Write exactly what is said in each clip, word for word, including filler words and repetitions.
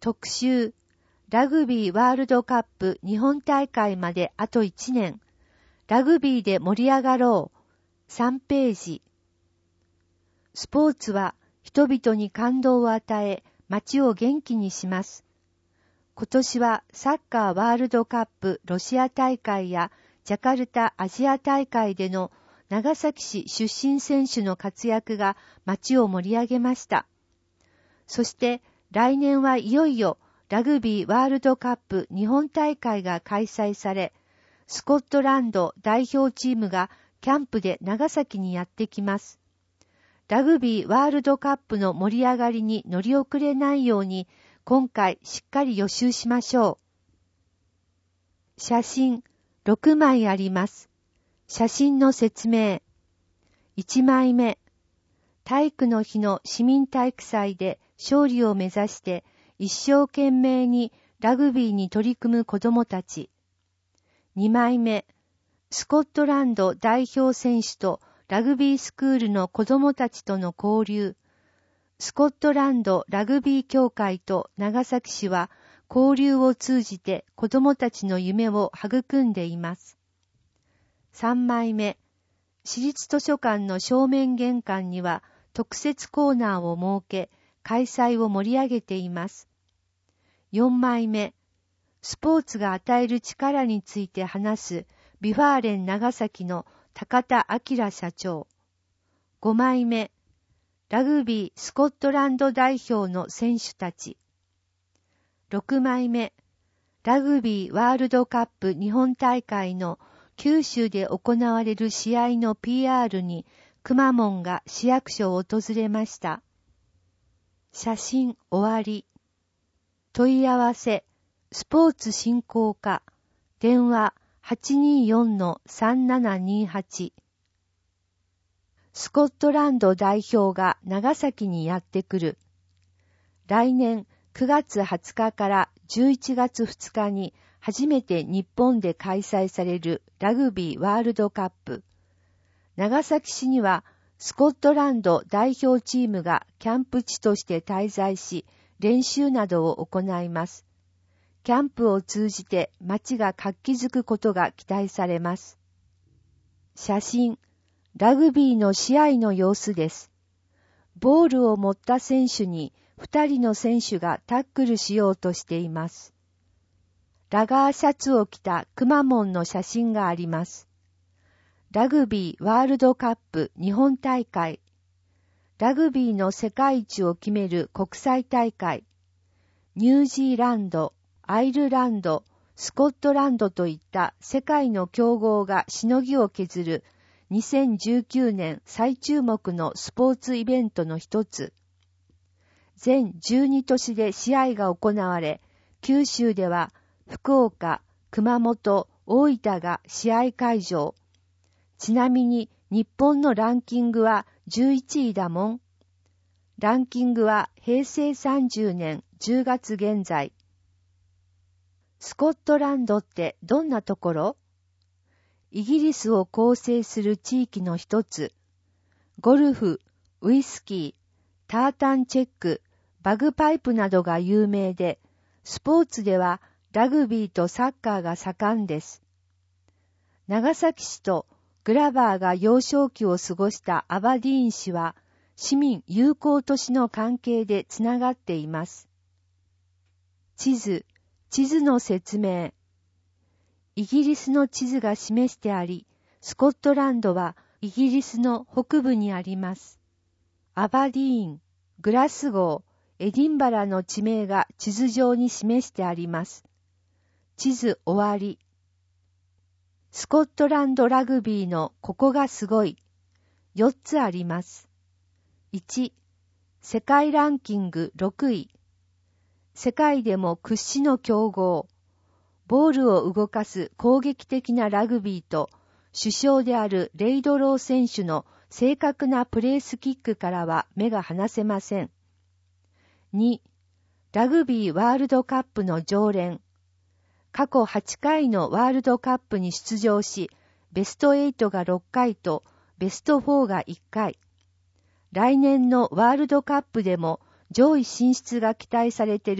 特集、ラグビーワールドカップ日本大会まであといちねん。ラグビーで盛り上がろう。さんページ。スポーツは人々に感動を与え、街を元気にします。今年はサッカーワールドカップロシア大会やジャカルタアジア大会での長崎市出身選手の活躍が街を盛り上げました。そして来年はいよいよラグビーワールドカップ日本大会が開催され、スコットランド代表チームがキャンプで長崎にやってきます。ラグビーワールドカップの盛り上がりに乗り遅れないように、今回しっかり予習しましょう。写真ろくまいあります。写真の説明。いちまいめ。体育の日の市民体育祭で勝利を目指して一生懸命にラグビーに取り組む子どもたち。にまいめ。スコットランド代表選手とラグビースクールの子どもたちとの交流。スコットランドラグビー協会と長崎市は交流を通じて子どもたちの夢を育んでいます。さんまいめ。市立図書館の正面玄関には特設コーナーを設け、開催を盛り上げています。よんまいめ。スポーツが与える力について話すビファーレン長崎の高田明社長。ごまいめ。ラグビースコットランド代表の選手たち。ろくまいめ。ラグビーワールドカップ日本大会の九州で行われる試合の ピーアール にくまモンが市役所を訪れました。写真終わり。問い合わせ、スポーツ振興課、電話 はちにーよんのさんななにーはち。スコットランド代表が長崎にやってくる。来年くがつはつかからじゅういちがつふつかに初めて日本で開催されるラグビーワールドカップ。長崎市にはスコットランド代表チームがキャンプ地として滞在し、練習などを行います。キャンプを通じて街が活気づくことが期待されます。写真。ラグビーの試合の様子です。ボールを持った選手に二人の選手がタックルしようとしています。ラガーシャツを着たくまモンの写真があります。ラグビーワールドカップ日本大会。ラグビーの世界一を決める国際大会。ニュージーランド、アイルランド、スコットランドといった世界の強豪がしのぎを削るにせんじゅうきゅうねん最注目のスポーツイベントの一つ。全じゅうに都市で試合が行われ、九州では福岡、熊本、大分が試合会場。ちなみに日本のランキングはじゅういちいだもん。ランキングはへいせいさんじゅうねんじゅうがつ現在。スコットランドってどんなところ？イギリスを構成する地域の一つ。ゴルフ、ウイスキー、タータンチェック、バグパイプなどが有名で、スポーツではラグビーとサッカーが盛んです。長崎市とグラバーが幼少期を過ごしたアバディーン市は、市民友好都市の関係でつながっています。地図、地図の説明。イギリスの地図が示してあり、スコットランドはイギリスの北部にあります。アバディーン、グラスゴー、エディンバラの地名が地図上に示してあります。地図終わり。スコットランドラグビーのここがすごい。よっつあります。いち、世界ランキングろくい。世界でも屈指の強豪。ボールを動かす攻撃的なラグビーと、主将であるレイドロー選手の正確なプレースキックからは目が離せません。に、ラグビーワールドカップの常連。過去はちかいのワールドカップに出場し、ベストはちがろっかいとベストよんがいっかい。来年のワールドカップでも上位進出が期待されている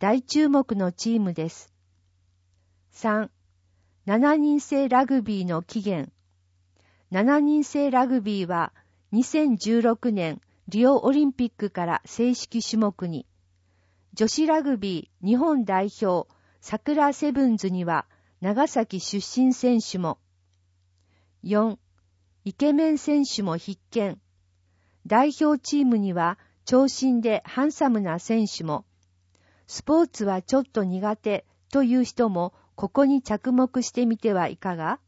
大注目のチームです。さん、しちにん制ラグビーの起源。しちにん制ラグビーはにせんじゅうろくねんリオオリンピックから正式種目に。女子ラグビー日本代表桜セブンズには長崎出身選手も。よん、イケメン選手も必見。代表チームには長身でハンサムな選手も。スポーツはちょっと苦手という人もここに着目してみてはいかが？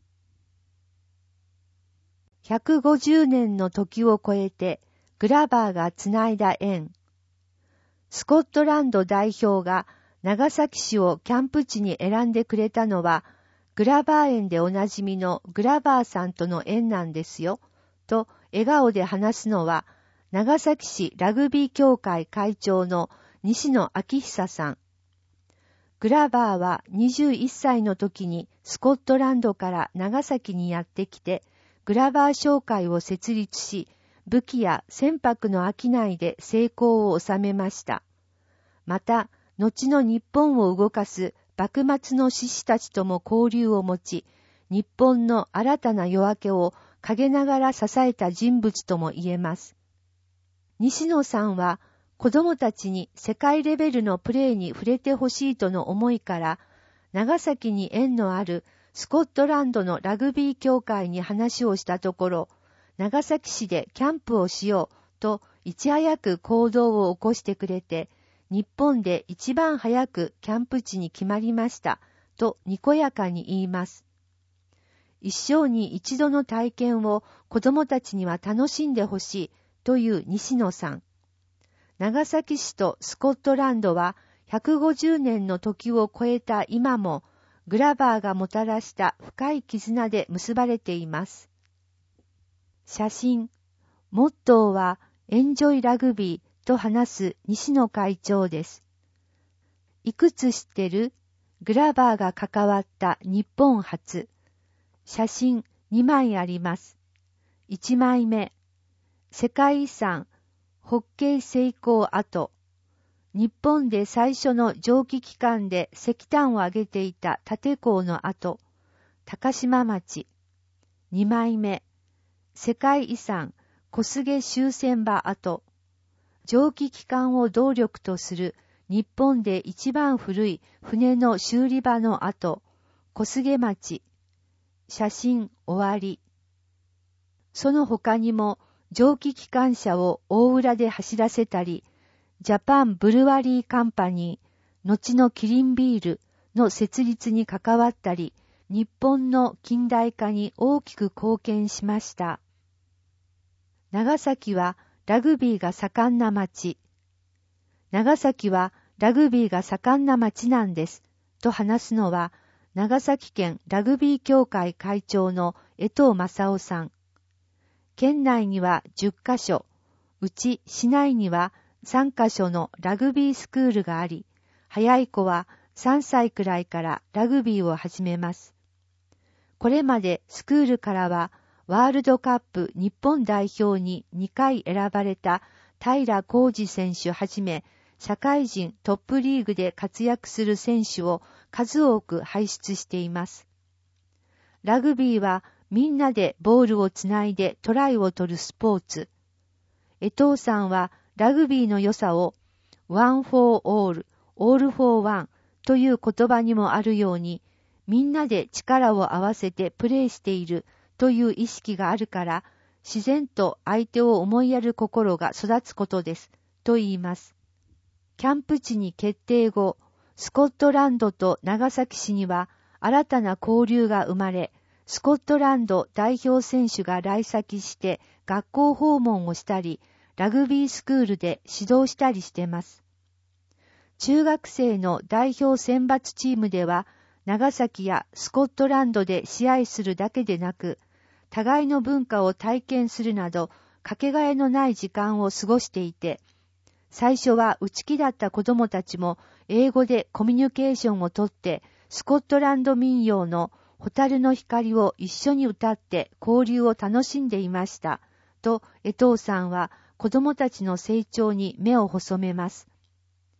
ひゃくごじゅうねんの時を超えてグラバーがつないだ縁。スコットランド代表が長崎市をキャンプ地に選んでくれたのはグラバー園でおなじみのグラバーさんとの縁なんですよ、と笑顔で話すのは長崎市ラグビー協会会長の西野昭久さん。グラバーはにじゅういっさいの時にスコットランドから長崎にやってきて、グラバー商会を設立し、武器や船舶の商いで成功を収めました。また、後の日本を動かす幕末の志士たちとも交流を持ち、日本の新たな夜明けを陰ながら支えた人物とも言えます。西野さんは、子供たちに世界レベルのプレーに触れてほしいとの思いから、長崎に縁のあるスコットランドのラグビー協会に話をしたところ、長崎市でキャンプをしようといち早く行動を起こしてくれて、日本で一番早くキャンプ地に決まりましたとにこやかに言います。一生に一度の体験を子供たちには楽しんでほしいという西野さん。長崎市とスコットランドはひゃくごじゅうねんの時を超えた今もグラバーがもたらした深い絆で結ばれています。写真。モットーはエンジョイラグビーと話す西野会長です。いくつ知ってる？グラバーが関わった日本初。写真にまいあります。いちまいめ。世界遺産ホッケー成功跡。日本で最初の蒸気機関で石炭を上げていた立港の跡。高島町。にまいめ。世界遺産小菅終戦場跡。蒸気機関を動力とする日本で一番古い船の修理場の跡。小菅町。写真終わり。その他にも蒸気機関車を大浦で走らせたり、ジャパンブルワリーカンパニー、後のキリンビールの設立に関わったり、日本の近代化に大きく貢献しました。長崎はラグビーが盛んな町。長崎はラグビーが盛んな町なんです、と話すのは、長崎県ラグビー協会会長の江藤正夫さん。県内にはじゅっかしょ、うち市内にはさんかしょのラグビースクールがあり、早い子はさんさいくらいからラグビーを始めます。これまでスクールからはワールドカップ日本代表ににかい選ばれた平浩二選手はじめ、社会人トップリーグで活躍する選手を数多く輩出しています。ラグビーはみんなでボールをつないでトライを取るスポーツ。江藤さんはラグビーの良さをワンフォーオール、オールフォーワンという言葉にもあるように、みんなで力を合わせてプレーしているという意識があるから、自然と相手を思いやる心が育つことです、と言います。キャンプ地に決定後、スコットランドと長崎市には新たな交流が生まれ、スコットランド代表選手が来崎して学校訪問をしたり、ラグビースクールで指導したりしてます。中学生の代表選抜チームでは、長崎やスコットランドで試合するだけでなく、互いの文化を体験するなど、かけがえのない時間を過ごしていて、最初は内気だった子供たちも英語でコミュニケーションをとって、スコットランド民謡の蛍の光を一緒に歌って交流を楽しんでいました。と、江藤さんは子供たちの成長に目を細めます。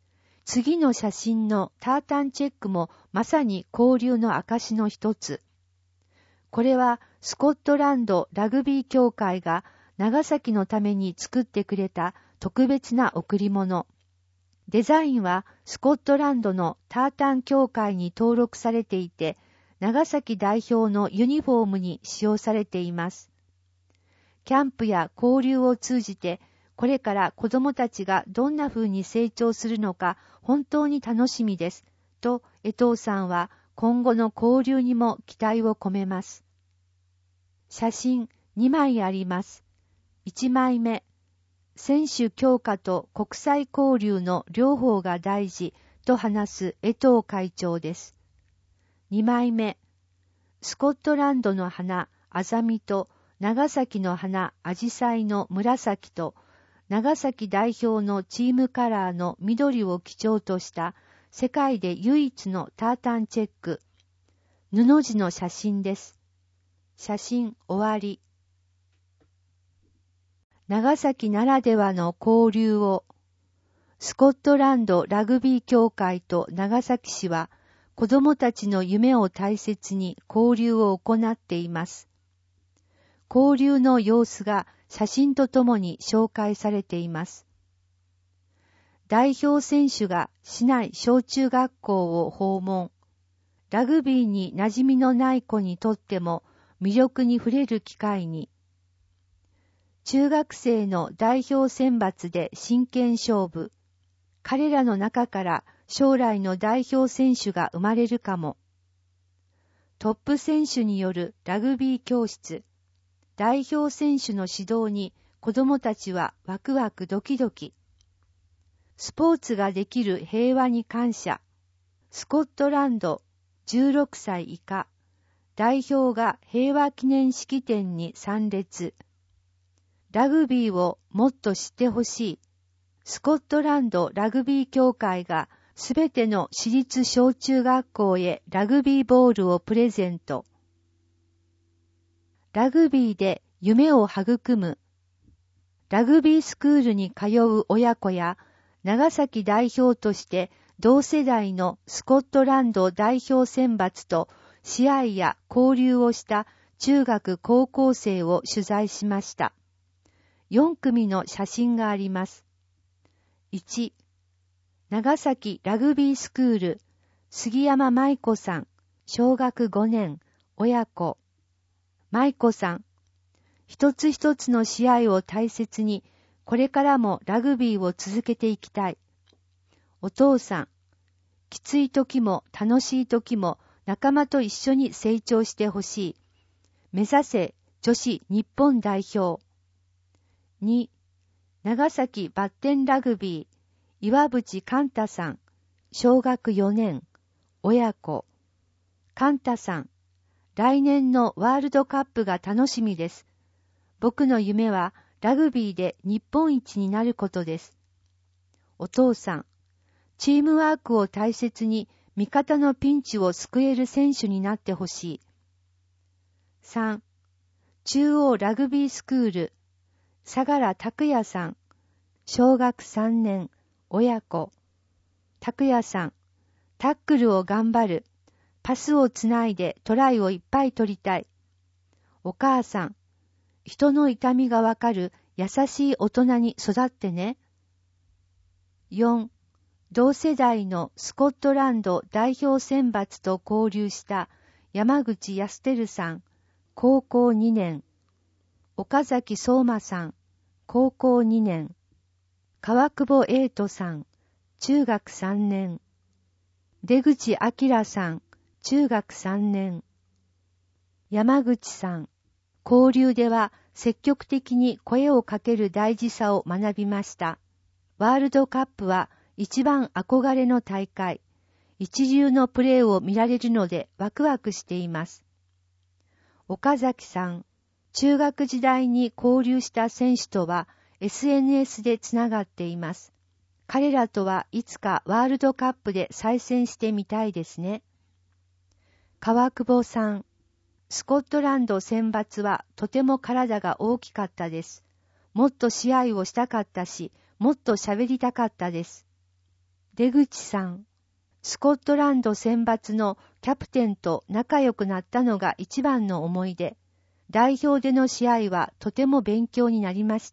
次の写真のタータンチェックもまさに交流の証の一つ。これはスコットランドラグビー協会が長崎のために作ってくれた特別な贈り物。デザインはスコットランドのタータン協会に登録されていて、長崎代表のユニフォームに使用されています。キャンプや交流を通じて、これから子供たちがどんな風に成長するのか本当に楽しみです。と、江藤さんは今後の交流にも期待を込めます。写真にまいあります。いちまいめ、選手強化と国際交流の両方が大事と話す江藤会長です。にまいめ、スコットランドの花、アザミと長崎の花、アジサイの紫と長崎代表のチームカラーの緑を基調とした世界で唯一のタータンチェック、布地の写真です。写真終わり。長崎ならではの交流を、スコットランドラグビー協会と長崎市は子どもたちの夢を大切に交流を行っています。交流の様子が写真とともに紹介されています。代表選手が市内小中学校を訪問。ラグビーに馴染みのない子にとっても魅力に触れる機会に。中学生の代表選抜で真剣勝負。彼らの中から将来の代表選手が生まれるかも。トップ選手によるラグビー教室。代表選手の指導に子どもたちはワクワクドキドキ。スポーツができる平和に感謝。スコットランドじゅうろくさい以下。代表が平和記念式典に参列。ラグビーをもっと知ってほしい。スコットランドラグビー協会がすべての私立小中学校へラグビーボールをプレゼント。ラグビーで夢を育む。ラグビースクールに通う親子や長崎代表として同世代のスコットランド代表選抜と試合や交流をした中学高校生を取材しました。よんくみの写真があります。いち、長崎ラグビースクール、杉山舞子さん、小学ごねん、親子。舞子さん、一つ一つの試合を大切に、これからもラグビーを続けていきたい。お父さん、きつい時も楽しい時も仲間と一緒に成長してほしい。目指せ女子日本代表。に、長崎バッテンラグビー、岩渕寛太さん、小学よねん、親子。寛太さん、来年のワールドカップが楽しみです。僕の夢はラグビーで日本一になることです。お父さん、チームワークを大切に味方のピンチを救える選手になってほしい。さん、中央ラグビースクール、相良拓也さん、小学さんねん、親子。拓也さん、タックルを頑張る。パスをつないでトライをいっぱい取りたい。お母さん、人の痛みがわかる優しい大人に育ってね。よん、同世代のスコットランド代表選抜と交流した山口康輝さん、高校にねん。岡崎相馬さん、高校にねん。川久保英斗さん、中学さんねん。出口明さん、中学さんねん。山口さん、交流では積極的に声をかける大事さを学びました。ワールドカップは一番憧れの大会。一流のプレーを見られるのでワクワクしています。岡崎さん、中学時代に交流した選手とは エスエヌエス でつながっています。彼らとはいつかワールドカップで再戦してみたいですね。川久保さん、スコットランド選抜はとても体が大きかったです。もっと試合をしたかったし、もっと喋りたかったです。 出口さん、スコットランド選抜のキャプテンと仲良くなったのが一番の思い出。代表での試合はとても勉強になりました。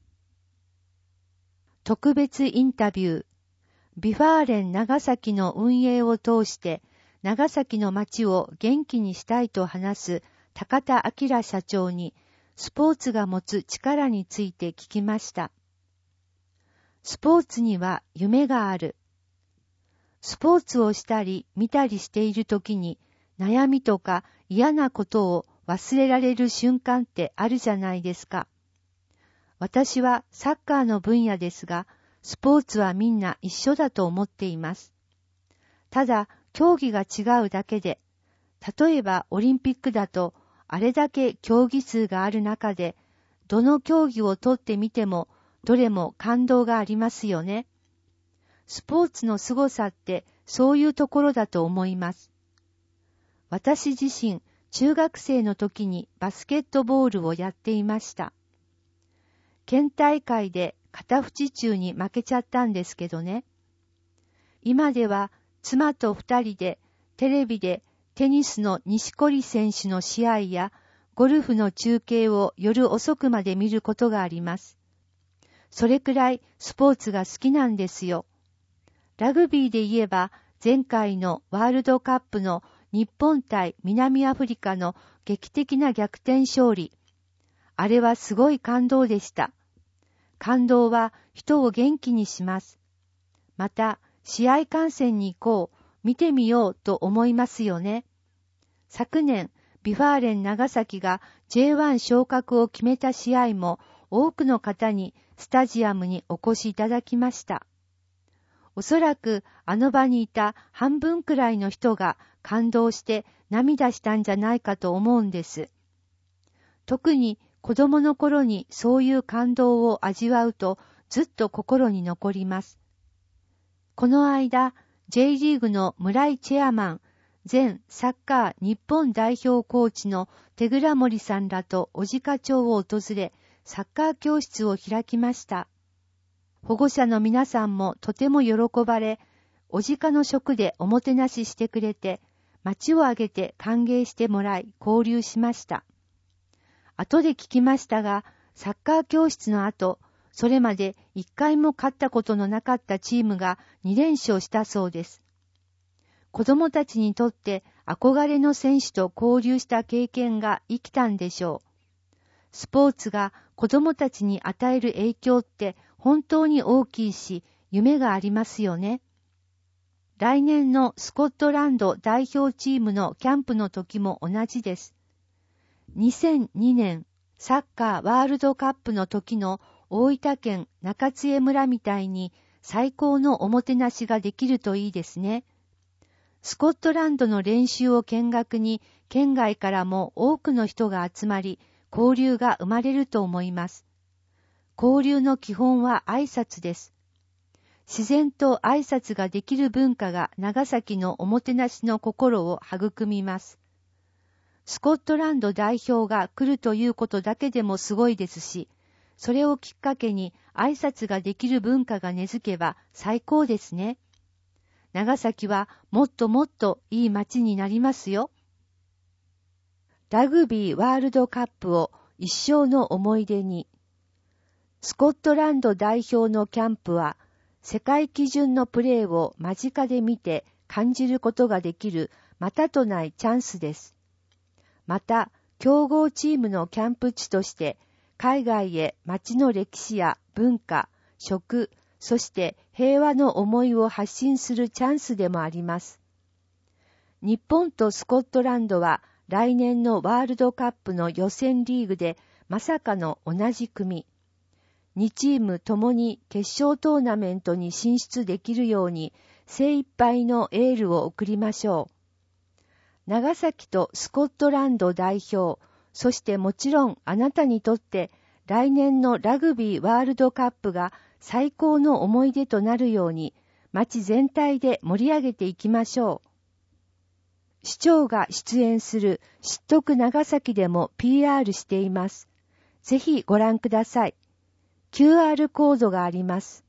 特別インタビュー。ビファーレン長崎の運営を通して長崎の街を元気にしたいと話す高田明社長にスポーツが持つ力について聞きました。スポーツには夢がある。スポーツをしたり見たりしているときに悩みとか嫌なことを忘れられる瞬間ってあるじゃないですか。私はサッカーの分野ですが、スポーツはみんな一緒だと思っています。ただ、競技が違うだけで、例えばオリンピックだと、あれだけ競技数がある中で、どの競技をとってみても、どれも感動がありますよね。スポーツの凄さってそういうところだと思います。私自身、中学生の時にバスケットボールをやっていました。県大会で片渕中に負けちゃったんですけどね。今では妻と二人でテレビでテニスの錦織選手の試合やゴルフの中継を夜遅くまで見ることがあります。それくらいスポーツが好きなんですよ。ラグビーで言えば前回のワールドカップの日本対南アフリカの劇的な逆転勝利。あれはすごい感動でした。感動は人を元気にします。また、試合観戦に行こう、見てみようと思いますよね。昨年、ビファーレン長崎が ジェイワン 昇格を決めた試合も多くの方にスタジアムにお越しいただきました。おそらくあの場にいた半分くらいの人が感動して涙したんじゃないかと思うんです。特に子供の頃にそういう感動を味わうとずっと心に残ります。この間、J リーグの村井チェアマン、前サッカー日本代表コーチの手倉森さんらと小鹿町を訪れ、サッカー教室を開きました。保護者の皆さんもとても喜ばれ、小鹿の職でおもてなししてくれて、町を挙げて歓迎してもらい交流しました。後で聞きましたが、サッカー教室の後、それまで一回も勝ったことのなかったチームがに連勝したそうです。子供たちにとって憧れの選手と交流した経験が生きたんでしょう。スポーツが子供たちに与える影響って本当に大きいし、夢がありますよね。来年のスコットランド代表チームのキャンプの時も同じです。にせんにねんサッカーワールドカップの時の大分県中津江村みたいに最高のおもてなしができるといいですね。スコットランドの練習を見学に県外からも多くの人が集まり、交流が生まれると思います。交流の基本は挨拶です。自然と挨拶ができる文化が長崎のおもてなしの心を育みます。スコットランド代表が来るということだけでもすごいですし、それをきっかけに挨拶ができる文化が根付けば最高ですね。長崎はもっともっといい街になりますよ。ラグビーワールドカップを一生の思い出に。スコットランド代表のキャンプは世界基準のプレーを間近で見て感じることができるまたとないチャンスです。また、強豪チームのキャンプ地として海外へ街の歴史や文化、食、そして平和の思いを発信するチャンスでもあります。日本とスコットランドは来年のワールドカップの予選リーグでまさかの同じ組。にチームともに決勝トーナメントに進出できるように精一杯のエールを送りましょう。長崎とスコットランド代表、そしてもちろんあなたにとって来年のラグビーワールドカップが最高の思い出となるように街全体で盛り上げていきましょう。市長が出演する知っとく長崎でも ピーアール しています。ぜひご覧ください。キューアール コードがあります。